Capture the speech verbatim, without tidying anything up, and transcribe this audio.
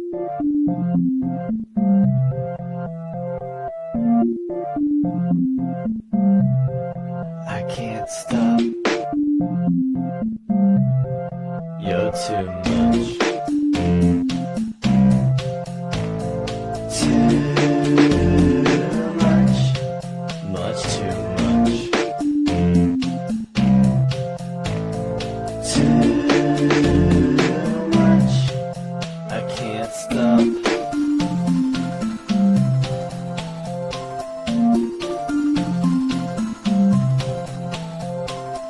I can't stop. You're too much. Too much. Much too much. Too much. I can't stop.